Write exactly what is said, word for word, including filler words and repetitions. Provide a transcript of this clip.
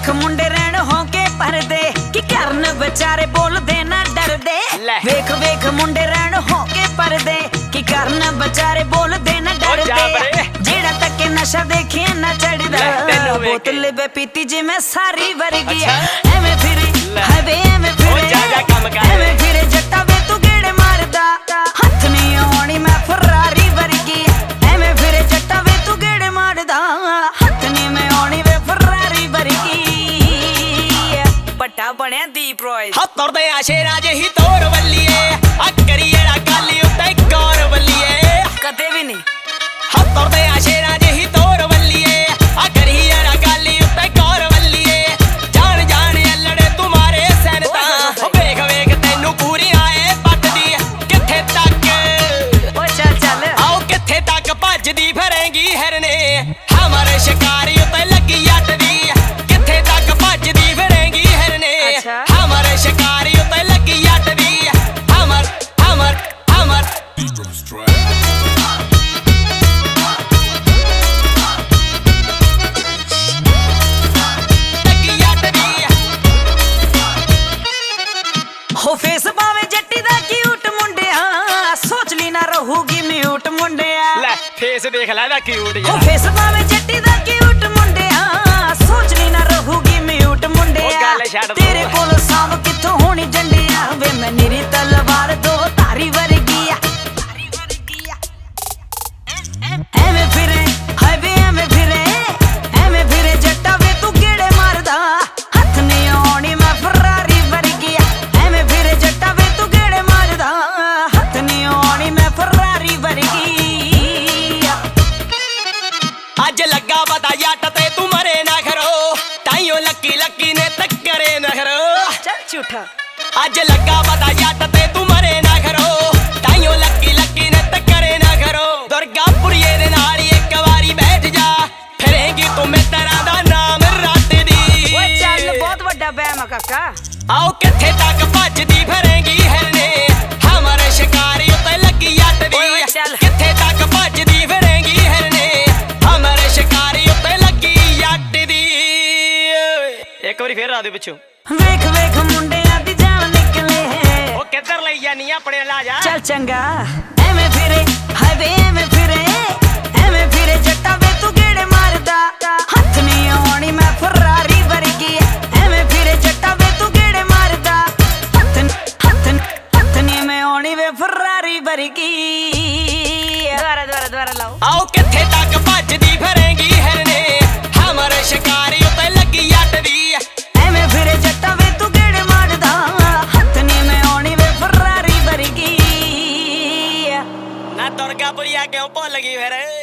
वेख मुंडे रहन होके परदे कि करन बेचारे बोलदे ना डरदे। वेख वेख मुंडे रहन होके परदे कि करन बेचारे बोलदे ना डरदे। जेड़ा तके नशा देखे ना चढ़दा बोतल बे पीती जिवें सारी वर्गी एवें फिरे हवे एवें फिरे एवें फिरे जट्टा वे तू गेड़े मारदा हथ नहीं आउणी मैं फरारी वर्गी एवें फिरे जट्टा वे तू गेड़े मारदा हथ नहीं मैं आउणी वे फरारी वर्गी पट्टा बनया दीप रॉय हाँ तुरदे आ शेरां जेही तोर वल्लीए आ करिएड़ा गाली उत्ते गौर वल्लीए कदे भी नहीं। हाँ तुरदे आ शेरां जेही तोर वल्लीए आ करिएड़ा गाली उत्ते गौर वल्लीए जान जान अल्लड़े तुम्हारे सैनता वेख वेख तैनू पूरी आए पटदी किथे तक ओ चल चल आओ किथे तक भजदी फिरेंगी हिरने हमारे शिकारी उत्ते लगी अटदी किथे तक भजदी फिरेंगी हिरने हमारे शिकारी उत्ते लगी अटदी हमर हमर हमर लगी अटदी हो फेस पावे जट्टी दा क्यूट मुंडिया सोच ली ना रहूगी म्यूट मुंडिया ले फेस देख ले दा क्यूट हो फेस पावे जट्टी दा क्यूट मुंडिया सोच ली ना रहूगी म्यूट मुंडिया तेरे कोल सांभ किथों होनी जंडिया वे मैं निरी तलवार दो तारी वर्गी तारी वर्गी एवें फिरे हाय वे एवें फिरे एवें फिरे जट्टा वे तू गेड़े मारदा हथ नहीं आउणी मैं फरारी वर्गी एवें फिरे जट्टा वे तू गेड़े मारदा हथ नहीं आउणी मैं फरारी वर्गी अज लगा पता जट ते तू मरे ना खरो ताइयों लक्की लक्की ने तकरे ना खरो चल झूठा अज लगा पता जट ते तू मरे ना खरो ताइयों लक्की लक्की ने तकरे ना खरो दुर्गापुरिये दे नाल एक वारी बैठ जा फिरेंगी तू मैं तेरा दा नाम रट दी ओए चल बहुत बड़ा बैम काका आओ किथे तक भजदी फिरेंगी हिरने हमारे शिकारी उत्ते लगी अटदी किथे तक भजदी फिरेंगी हिरने हमारे शिकारी उत्ते लगी अटदी एक बारी फिर आ दे पिछों वेख वेख मुंडियां दी जान निकले ओ किधर लई जानी अपने ला जा चल चंगा एवें फिरे हाय वे एवें फिरे एवें फिरे जट्टा वे तू गेड़े मारदा हथ नहीं आउणी मैं फरारी वर्गी एवें फिरे जट्टा वे तू गेड़े मारदा हथ हथ हथ नहीं मैं आउणी वे फरारी वर्गी दोबारा दोबारा दोबारा लाओ आओ किथे तक भजदी फिरेंगी हिरने हमारे शिकारी उत्ते लगी अटदी एवें फिरे जट्टा वे तू गेड़े मारदा हथ नहीं मैं आउणी वे फरारी वर्गी ना दुर्गापुरिया क्यों भुल गई फिर